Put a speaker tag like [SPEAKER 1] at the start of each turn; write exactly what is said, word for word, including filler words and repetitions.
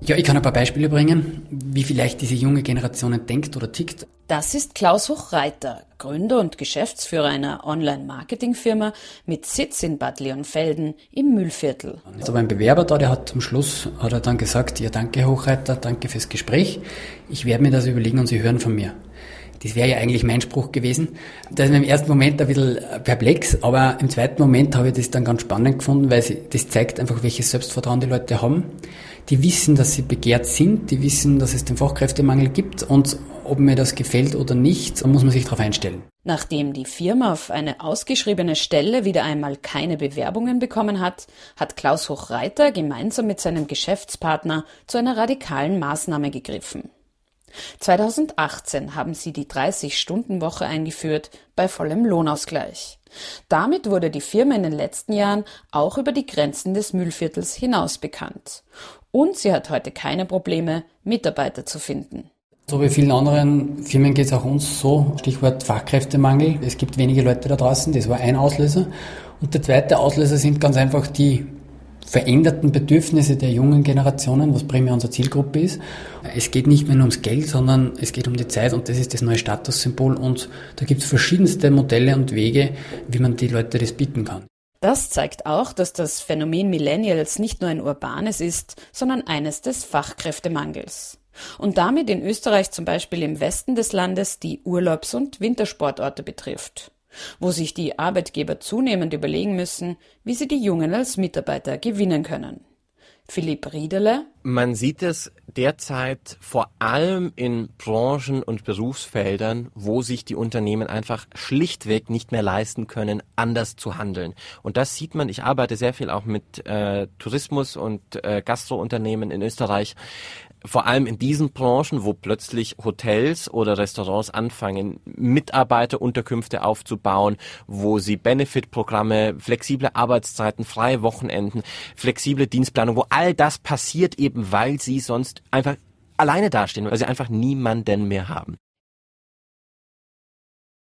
[SPEAKER 1] Ja, ich kann ein paar Beispiele bringen, wie vielleicht diese junge Generation denkt oder tickt.
[SPEAKER 2] Das ist Klaus Hochreiter, Gründer und Geschäftsführer einer Online-Marketing-Firma mit Sitz in Bad Leonfelden im Mühlviertel.
[SPEAKER 1] Da war ein Bewerber da, der hat zum Schluss hat er dann gesagt, ja danke Herr Hochreiter, danke fürs Gespräch, ich werde mir das überlegen und Sie hören von mir. Das wäre ja eigentlich mein Spruch gewesen. Das ist mir im ersten Moment ein bisschen perplex, aber im zweiten Moment habe ich das dann ganz spannend gefunden, weil sie, das zeigt einfach, welches Selbstvertrauen die Leute haben. Die wissen, dass sie begehrt sind, die wissen, dass es den Fachkräftemangel gibt und ob mir das gefällt oder nicht, da muss man sich darauf einstellen.
[SPEAKER 2] Nachdem die Firma auf eine ausgeschriebene Stelle wieder einmal keine Bewerbungen bekommen hat, hat Klaus Hochreiter gemeinsam mit seinem Geschäftspartner zu einer radikalen Maßnahme gegriffen. zweitausendachtzehn haben sie die dreißig-Stunden-Woche eingeführt bei vollem Lohnausgleich. Damit wurde die Firma in den letzten Jahren auch über die Grenzen des Mühlviertels hinaus bekannt. Und sie hat heute keine Probleme, Mitarbeiter zu finden.
[SPEAKER 1] So wie vielen anderen Firmen geht es auch uns so, Stichwort Fachkräftemangel. Es gibt wenige Leute da draußen, das war ein Auslöser. Und der zweite Auslöser sind ganz einfach die veränderten Bedürfnisse der jungen Generationen, was primär unsere Zielgruppe ist. Es geht nicht mehr nur ums Geld, sondern es geht um die Zeit und das ist das neue Statussymbol und da gibt es verschiedenste Modelle und Wege, wie man die Leute das bieten kann.
[SPEAKER 2] Das zeigt auch, dass das Phänomen Millennials nicht nur ein urbanes ist, sondern eines des Fachkräftemangels. Und damit in Österreich zum Beispiel im Westen des Landes die Urlaubs- und Wintersportorte betrifft, wo sich die Arbeitgeber zunehmend überlegen müssen, wie sie die Jungen als Mitarbeiter gewinnen können. Philipp Riederle.
[SPEAKER 3] Man sieht es derzeit vor allem in Branchen und Berufsfeldern, wo sich die Unternehmen einfach schlichtweg nicht mehr leisten können, anders zu handeln. Und das sieht man, ich arbeite sehr viel auch mit äh, Tourismus- und äh, Gastrounternehmen in Österreich. Vor allem in diesen Branchen, wo plötzlich Hotels oder Restaurants anfangen, Mitarbeiterunterkünfte aufzubauen, wo sie Benefitprogramme, flexible Arbeitszeiten, freie Wochenenden, flexible Dienstplanung, wo all das passiert eben, weil sie sonst einfach alleine dastehen, weil sie einfach niemanden mehr haben.